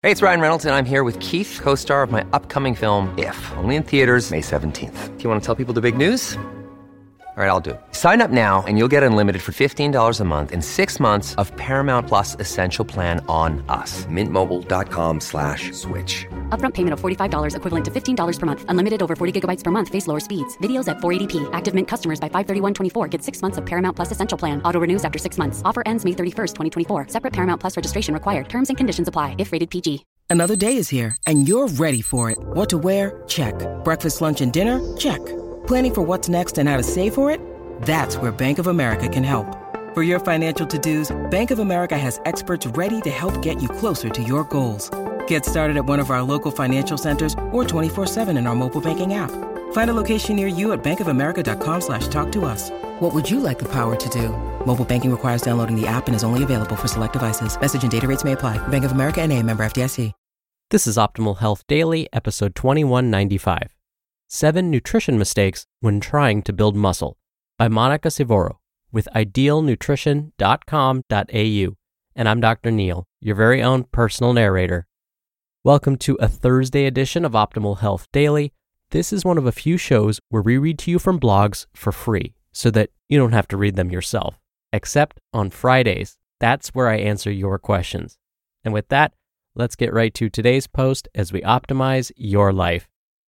Hey, it's Ryan Reynolds, and I'm here with Keith, co-star of my upcoming film, If, only in theaters May 17th. Do you want to tell people the big news? All right, I'll do it. Sign up now and you'll get unlimited for $15 a month and 6 months of Paramount Plus Essential Plan on us. MintMobile.com/switch. Upfront payment of $45 equivalent to $15 per month. Unlimited over 40 gigabytes per month. Face lower speeds. Videos at 480p. Active Mint customers by 531.24 get 6 months of Paramount Plus Essential Plan. Auto renews after 6 months. Offer ends May 31st, 2024. Separate Paramount Plus registration required. Terms and conditions apply if rated PG. Another day is here, and you're ready for it. What to wear? Check. Breakfast, lunch, and dinner? Check. Planning for what's next and how to save for it? That's where Bank of America can help. For your financial to-dos, Bank of America has experts ready to help get you closer to your goals. Get started at one of our local financial centers or 24/7 in our mobile banking app. Find a location near you at bankofamerica.com/talktous. What would you like the power to do? Mobile banking requires downloading the app and is only available for select devices. Message and data rates may apply. Bank of America N.A., member FDIC. This is Optimal Health Daily, episode 2195. 7 Nutrition Mistakes When Trying to Build Muscle by Monica Savoro with idealnutrition.com.au. And I'm Dr. Neil, your very own personal narrator. Welcome to a Thursday edition of Optimal Health Daily. This is one of a few shows where we read to you from blogs for free so that you don't have to read them yourself. Except on Fridays. That's where I answer your questions. And with that, let's get right to today's post as we optimize your life.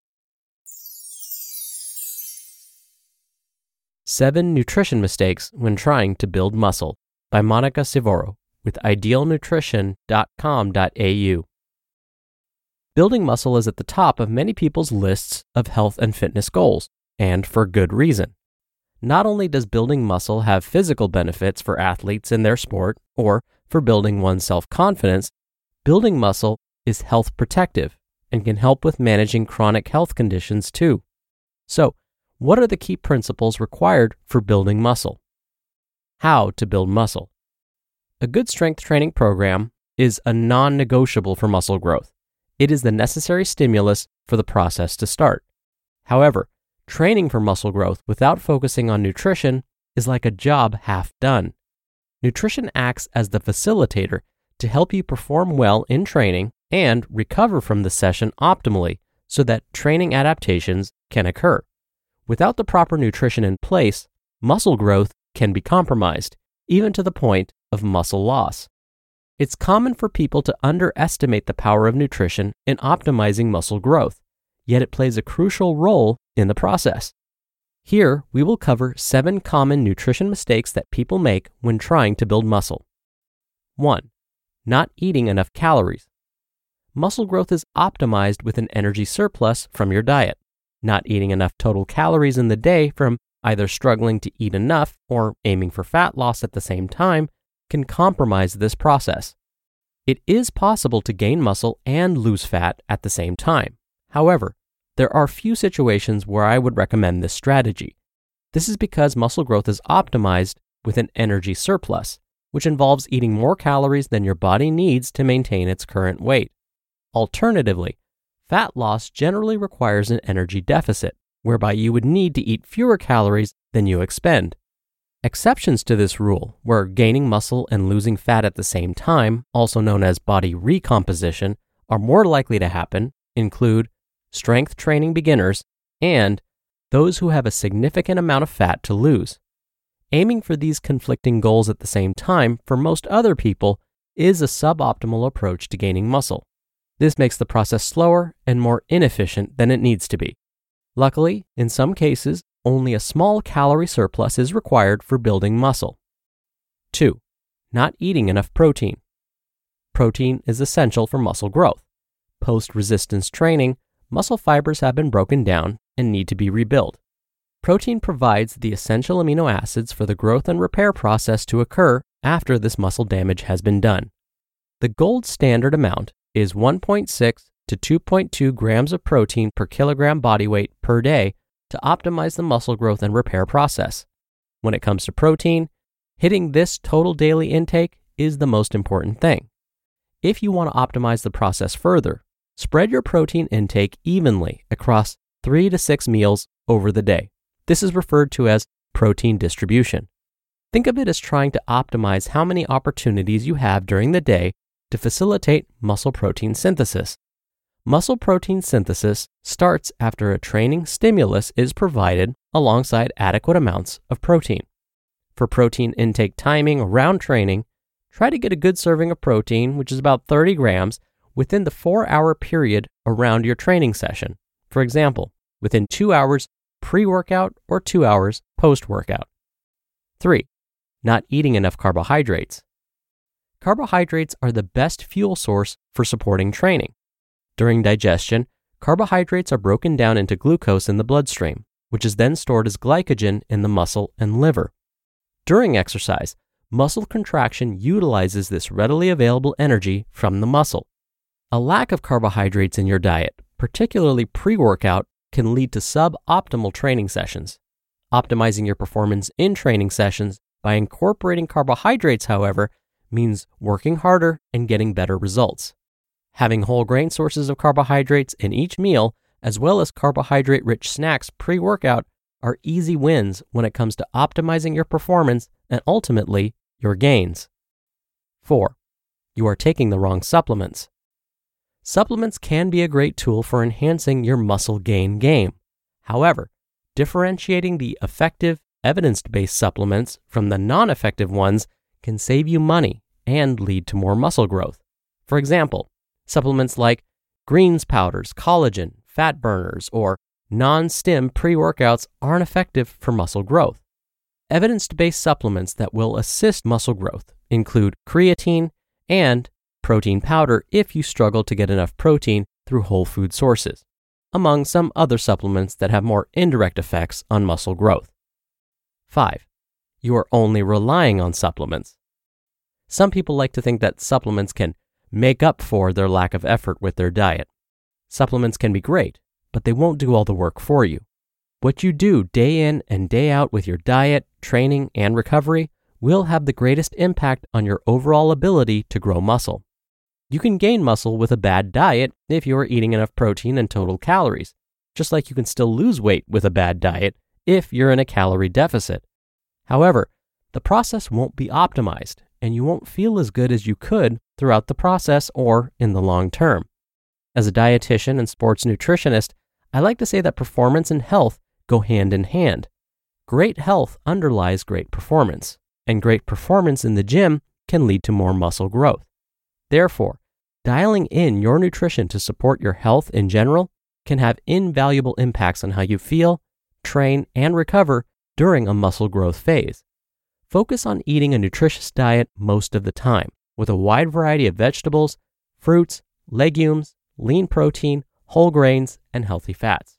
7 Nutrition Mistakes When Trying to Build Muscle by Monica Savoro with idealnutrition.com.au. Building muscle is at the top of many people's lists of health and fitness goals, and for good reason. Not only does building muscle have physical benefits for athletes in their sport or for building one's self-confidence, building muscle is health protective and can help with managing chronic health conditions too. So, what are the key principles required for building muscle? How to build muscle? A good strength training program is a non-negotiable for muscle growth. It is the necessary stimulus for the process to start. However, training for muscle growth without focusing on nutrition is like a job half done. Nutrition acts as the facilitator to help you perform well in training and recover from the session optimally so that training adaptations can occur. Without the proper nutrition in place, muscle growth can be compromised, even to the point of muscle loss. It's common for people to underestimate the power of nutrition in optimizing muscle growth, yet it plays a crucial role in the process. Here, we will cover 7 common nutrition mistakes that people make when trying to build muscle. 1. Not eating enough calories. Muscle growth is optimized with an energy surplus from your diet. Not eating enough total calories in the day from either struggling to eat enough or aiming for fat loss at the same time can compromise this process. It is possible to gain muscle and lose fat at the same time. However, there are few situations where I would recommend this strategy. This is because muscle growth is optimized with an energy surplus, which involves eating more calories than your body needs to maintain its current weight. Alternatively, fat loss generally requires an energy deficit, whereby you would need to eat fewer calories than you expend. Exceptions to this rule, where gaining muscle and losing fat at the same time, also known as body recomposition, are more likely to happen, include strength training beginners and those who have a significant amount of fat to lose. Aiming for these conflicting goals at the same time for most other people is a suboptimal approach to gaining muscle. This makes the process slower and more inefficient than it needs to be. Luckily, in some cases, only a small calorie surplus is required for building muscle. 2. Not eating enough protein. Protein is essential for muscle growth. Post-resistance training, muscle fibers have been broken down and need to be rebuilt. Protein provides the essential amino acids for the growth and repair process to occur after this muscle damage has been done. The gold standard amount is 1.6 to 2.2 grams of protein per kilogram body weight per day to optimize the muscle growth and repair process. When it comes to protein, hitting this total daily intake is the most important thing. If you want to optimize the process further, spread your protein intake evenly across 3 to 6 meals over the day. This is referred to as protein distribution. Think of it as trying to optimize how many opportunities you have during the day to facilitate muscle protein synthesis. Muscle protein synthesis starts after a training stimulus is provided alongside adequate amounts of protein. For protein intake timing around training, try to get a good serving of protein, which is about 30 grams, within the 4-hour period around your training session. For example, within 2 hours pre-workout or 2 hours post-workout. 3. Not eating enough carbohydrates. Carbohydrates are the best fuel source for supporting training. During digestion, carbohydrates are broken down into glucose in the bloodstream, which is then stored as glycogen in the muscle and liver. During exercise, muscle contraction utilizes this readily available energy from the muscle. A lack of carbohydrates in your diet, particularly pre-workout, can lead to suboptimal training sessions. Optimizing your performance in training sessions by incorporating carbohydrates, however, means working harder and getting better results. Having whole grain sources of carbohydrates in each meal, as well as carbohydrate-rich snacks pre-workout, are easy wins when it comes to optimizing your performance and ultimately your gains. 4. You are taking the wrong supplements. Supplements can be a great tool for enhancing your muscle gain game. However, differentiating the effective, evidence-based supplements from the non-effective ones can save you money and lead to more muscle growth. For example, supplements like greens powders, collagen, fat burners, or non-stim pre-workouts aren't effective for muscle growth. Evidence-based supplements that will assist muscle growth include creatine and protein powder if you struggle to get enough protein through whole food sources, among some other supplements that have more indirect effects on muscle growth. 5. You are only relying on supplements. Some people like to think that supplements can make up for their lack of effort with their diet. Supplements can be great, but they won't do all the work for you. What you do day in and day out with your diet, training, and recovery will have the greatest impact on your overall ability to grow muscle. You can gain muscle with a bad diet if you are eating enough protein and total calories, just like you can still lose weight with a bad diet if you're in a calorie deficit. However, the process won't be optimized, and you won't feel as good as you could throughout the process or in the long term. As a dietitian and sports nutritionist, I like to say that performance and health go hand in hand. Great health underlies great performance, and great performance in the gym can lead to more muscle growth. Therefore, dialing in your nutrition to support your health in general can have invaluable impacts on how you feel, train, and recover during a muscle growth phase. Focus on eating a nutritious diet most of the time, with a wide variety of vegetables, fruits, legumes, lean protein, whole grains, and healthy fats.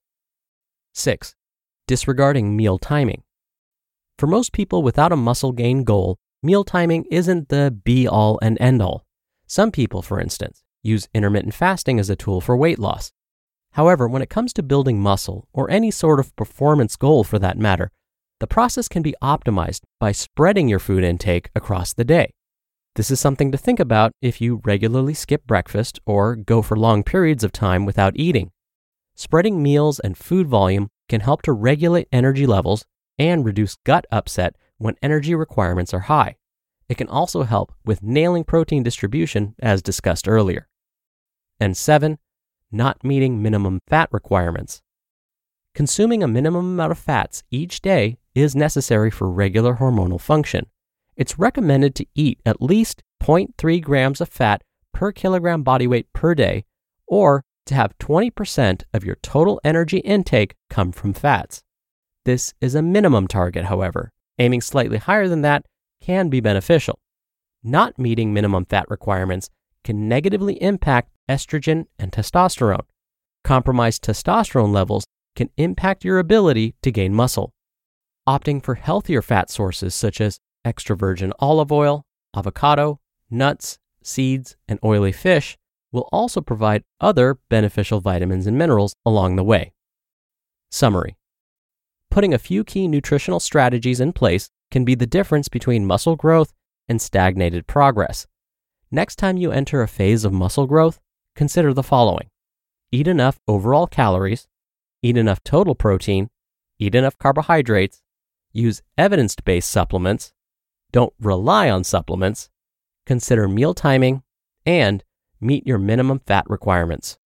6. Disregarding meal timing. For most people without a muscle gain goal, meal timing isn't the be-all and end-all. Some people, for instance, use intermittent fasting as a tool for weight loss. However, when it comes to building muscle, or any sort of performance goal for that matter, the process can be optimized by spreading your food intake across the day. This is something to think about if you regularly skip breakfast or go for long periods of time without eating. Spreading meals and food volume can help to regulate energy levels and reduce gut upset when energy requirements are high. It can also help with nailing protein distribution, as discussed earlier. And 7, not meeting minimum fat requirements. Consuming a minimum amount of fats each day is necessary for regular hormonal function. It's recommended to eat at least 0.3 grams of fat per kilogram body weight per day, or to have 20% of your total energy intake come from fats. This is a minimum target, however. Aiming slightly higher than that can be beneficial. Not meeting minimum fat requirements can negatively impact estrogen and testosterone. Compromised testosterone levels can impact your ability to gain muscle. Opting for healthier fat sources such as extra virgin olive oil, avocado, nuts, seeds, and oily fish will also provide other beneficial vitamins and minerals along the way. Summary: putting a few key nutritional strategies in place can be the difference between muscle growth and stagnated progress. Next time you enter a phase of muscle growth, consider the following: eat enough overall calories, eat enough total protein, eat enough carbohydrates, use evidence-based supplements, don't rely on supplements, consider meal timing, and meet your minimum fat requirements.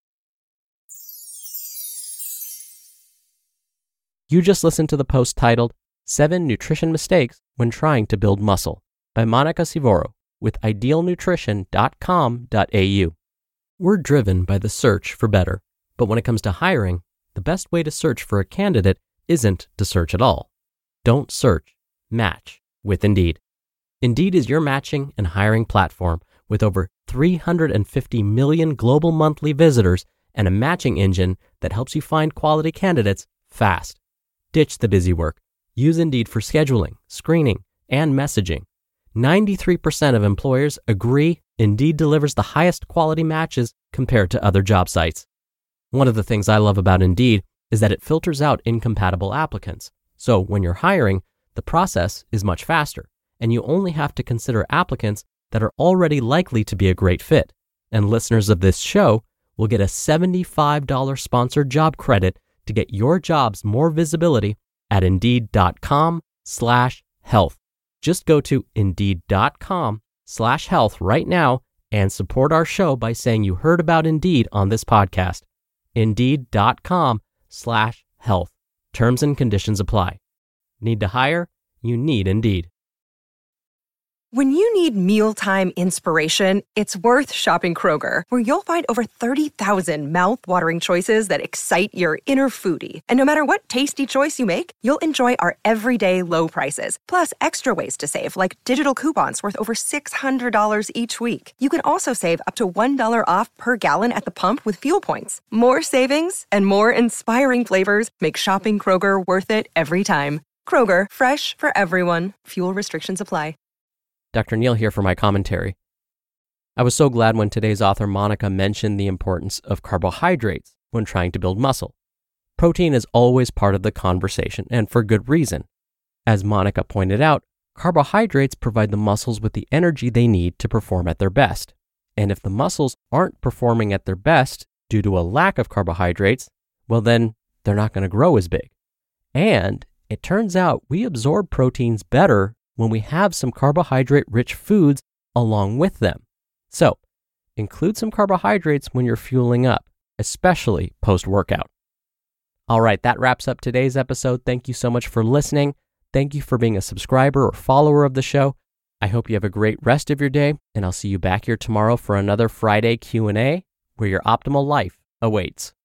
You just listened to the post titled 7 Nutrition Mistakes When Trying to Build Muscle by Monica Sivoro with idealnutrition.com.au. We're driven by the search for better, but when it comes to hiring, the best way to search for a candidate isn't to search at all. Don't search, match with Indeed. Indeed is your matching and hiring platform with over 350 million global monthly visitors and a matching engine that helps you find quality candidates fast. Ditch the busy work. Use Indeed for scheduling, screening, and messaging. 93% of employers agree Indeed delivers the highest quality matches compared to other job sites. One of the things I love about Indeed is that it filters out incompatible applicants. So when you're hiring, the process is much faster, and you only have to consider applicants that are already likely to be a great fit. And listeners of this show will get a $75 sponsored job credit to get your jobs more visibility at Indeed.com/health. Just go to Indeed.com/health right now and support our show by saying you heard about Indeed on this podcast. Indeed.com/health. Terms and conditions apply. Need to hire? You need Indeed. When you need mealtime inspiration, it's worth shopping Kroger, where you'll find over 30,000 mouth-watering choices that excite your inner foodie. And no matter what tasty choice you make, you'll enjoy our everyday low prices, plus extra ways to save, like digital coupons worth over $600 each week. You can also save up to $1 off per gallon at the pump with fuel points. More savings and more inspiring flavors make shopping Kroger worth it every time. Kroger, fresh for everyone. Fuel restrictions apply. Dr. Neal here for my commentary. I was so glad when today's author Monica mentioned the importance of carbohydrates when trying to build muscle. Protein is always part of the conversation, and for good reason. As Monica pointed out, carbohydrates provide the muscles with the energy they need to perform at their best. And if the muscles aren't performing at their best due to a lack of carbohydrates, well then, they're not going to grow as big. And it turns out we absorb proteins better when we have some carbohydrate-rich foods along with them. So, include some carbohydrates when you're fueling up, especially post-workout. All right, that wraps up today's episode. Thank you so much for listening. Thank you for being a subscriber or follower of the show. I hope you have a great rest of your day, and I'll see you back here tomorrow for another Friday Q&A where your optimal life awaits.